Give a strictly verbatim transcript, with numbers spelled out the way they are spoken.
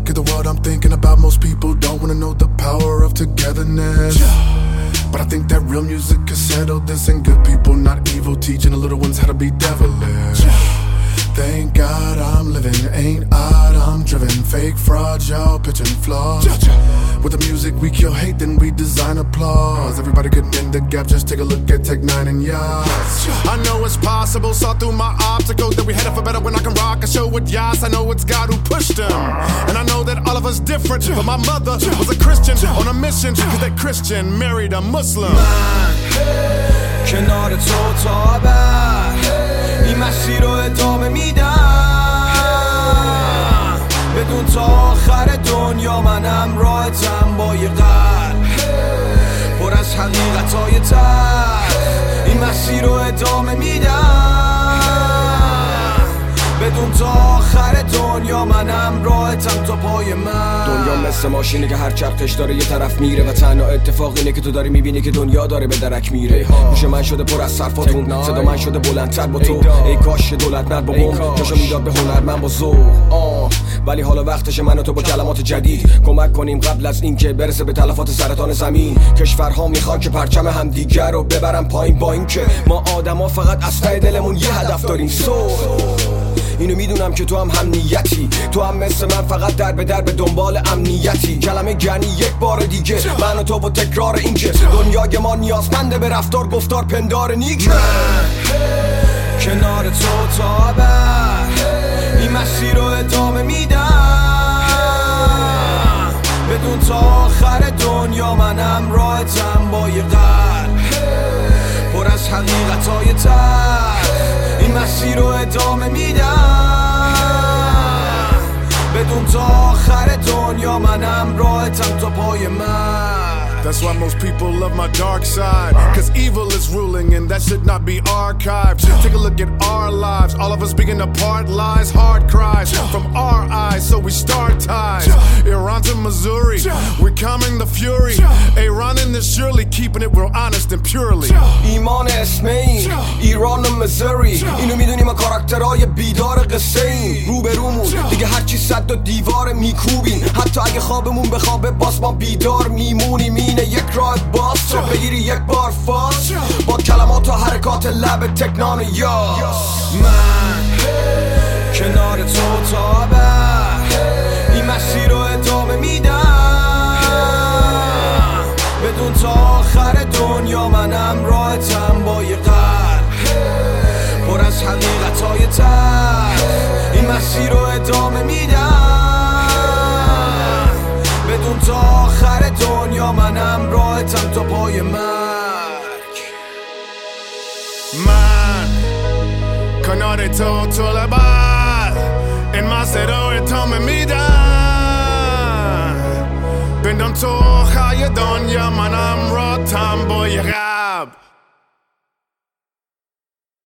look at the world I'm thinking about. Most people don't wanna know the power of togetherness, but I think that real music can settle this. And good people, not evil, teaching the little ones how to be devilish. Thank God I'm living, ain't odd, I'm driven. Fake fraud, y'all pitching flaws. With the music we kill hate, then we design applause. Everybody getting in the gap, just take a look at Tech Nine and Yas. I know it's possible, saw through my obstacles that we headed for better when I can rock a show with Yas. I know it's God who pushed them, and I know that all of us different, but my mother was a Christian on a mission, cause that Christian married a Muslim. کنار تو تا بعد این مسیر رو ادامه میدم بدون تا آخر دنیا منم راحتم با یه قلب پر از حقیقتای تلخ این مسیر رو ادامه میدم بدون تا آخر دنیا منم راحتم تا پای من. دنیا مثل ماشینه که هر چرخش داره یه طرف میره و تنها اتفاق اینه که تو داری میبینی که دنیا داره به درک میره. گوش من شده پر از صرفاتون، صدا من شده بلندتر با تو. ای کاش دولت مرد با بم جاشو میداد به هنرمند با ذوق. آه ولی حالا وقتشه من و تو با کلمات جدید کمک کنیم قبل از اینکه برسه به تلفات سرطان زمین. کشورها میخوان که پرچم همدیگر رو ببرن پایین، با اینکه ما آدما فقط از ته دلمون یه هدف داریم. سو اینو میدونم که تو هم هم نیتی، تو هم مثل من فقط در به در به دنبال امنیتی. کلمه گنی یک بار دیگه من و تو با تکرار این که دنیای ما نیازمنده به رفتار گفتار پندار نیک. من کنار تو تا بعد این مسیر رو ادامه میدم بدون تا آخر دنیا منم راحتم با یه قلب پر از حقیقتای تلخ این مسیر رو ادامه میدم بدون تا آخر دنیا منم راحتم تا پای من. That's why most people love my dark side, cause evil is ruling and that should not be archived. Take a look at our lives, all of us being apart, lies, hard cries from our eyes, so we start ties. Iran to Missouri, we're calming the fury. Iran in this surely keeping it real honest and purely. ایمان اسم این ایران و مزوری، اینو میدونی ما کاراکترهای بیدار قصه این. رو به رومون دیگه هرچی صد و دیوار میکوبین، حتی اگه خوابمون به خوابه باز ما بیدار میمونیم. اینه یک راه باز تو بگیری یک بار فاز با کلمات و حرکات لب تکنان یاس. من کنار تو تا بعد این مسیر رو ادامه میدم بدون تا آخر دنیا منم راحتم با یه قلب پر از حقیقتای تلخ این مسیر رو ادامه میدم بدون تا آخر دنیا منم راحتم تا پای مرگ. من کنار تو تا بعد این مسیر رو ادامه میدم بدون تا آخر دنیا منم راحتم با یه قلب